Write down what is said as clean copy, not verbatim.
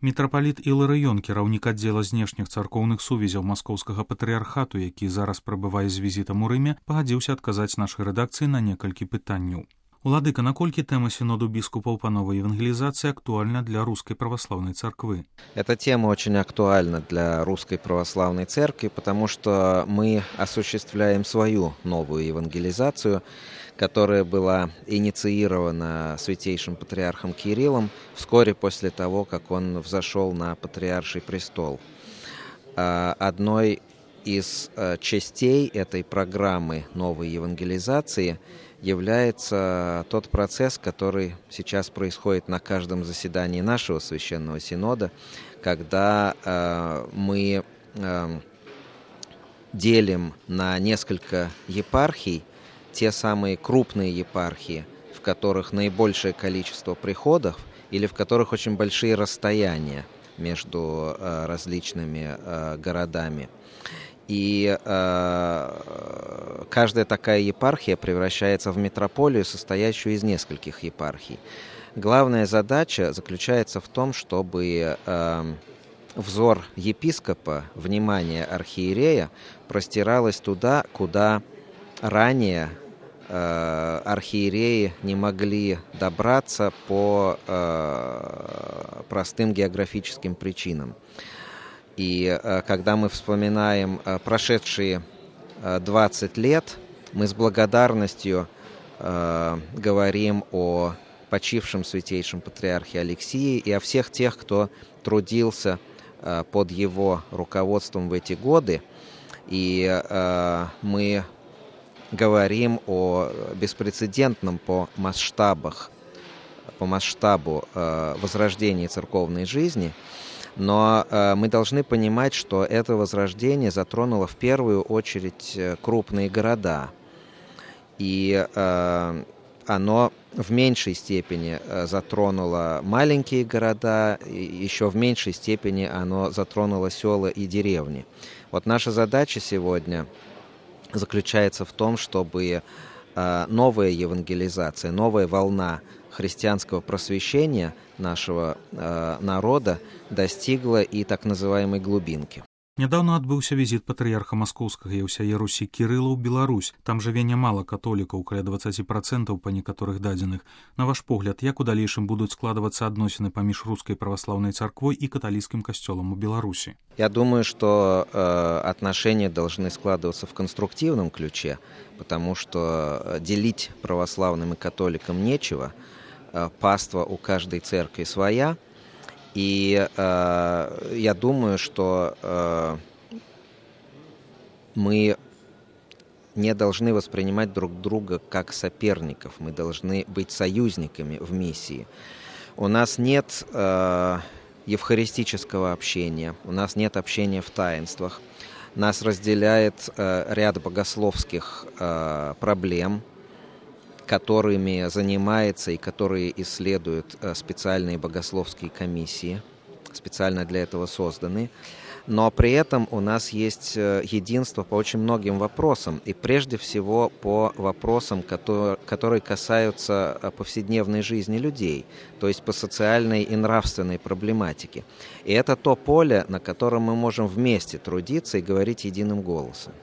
Мітрапаліт Іларыён, кіраўнік аддзела знешніх царкоўных сувязяў маскоўскага патрыярхату, які зараз прабывае з візітам у Рыме, пагадзіўся адказаць нашай рэдакцыі на некалькі пытанняў. Уладыка, наколькі тэма синоду біскупаў па новай евангелизации актуальна для Русской Православной Церкви? Эта тема очень актуальна для Русской Православной Церкви, потому что мы осуществляем свою новую евангелизацию, которая была инициирована святейшим патриархом Кириллом вскоре после того, как он взошел на патриарший престол. Одной из частей этой программы новой евангелизации является тот процесс, который сейчас происходит на каждом заседании нашего Священного Синода, когда мы делим на несколько епархий те самые крупные епархии, в которых наибольшее количество приходов или в которых очень большие расстояния между различными городами. И каждая такая епархия превращается в метрополию, состоящую из нескольких епархий. Главная задача заключается в том, чтобы взор епископа, внимание архиерея простиралось туда, куда ранее архиереи не могли добраться по простым географическим причинам. И когда мы вспоминаем прошедшие 20 лет, мы с благодарностью говорим о почившем святейшем патриархе Алексии и о всех тех, кто трудился под его руководством в эти годы. И мы говорим о беспрецедентном по масштабу возрождении церковной жизни, но мы должны понимать, что это возрождение затронуло в первую очередь крупные города, и оно в меньшей степени затронуло маленькие города, и еще в меньшей степени оно затронуло села и деревни. Вот наша задача сегодня заключается в том, чтобы новая евангелизация, новая волна христианского просвещения нашего народа достигла и так называемой глубинки. Нядаўна адбыўся візіт патрыярха маскоўскага і ўсяе Русі Кірыла ў Беларусь. Там жыве нямала католікаў, каля 20% па некаторых дадзеных. На ваш погляд, як у далейшым будуць складвацца адносіны паміж Рускай Православной Церквой и католическим костелом у Беларуси? Я думаю, что отношения должны складываться в конструктивном ключе, потому что делить православным и католикам нечего. Паства у каждой церкви своя. И я думаю, что мы не должны воспринимать друг друга как соперников, мы должны быть союзниками в миссии. У нас нет евхаристического общения, у нас нет общения в таинствах, нас разделяет ряд богословских проблем, которыми занимается и которые исследуют специальные богословские комиссии, специально для этого созданы. Но при этом у нас есть единство по очень многим вопросам, и прежде всего по вопросам, которые касаются повседневной жизни людей, то есть по социальной и нравственной проблематике. И это то поле, на котором мы можем вместе трудиться и говорить единым голосом.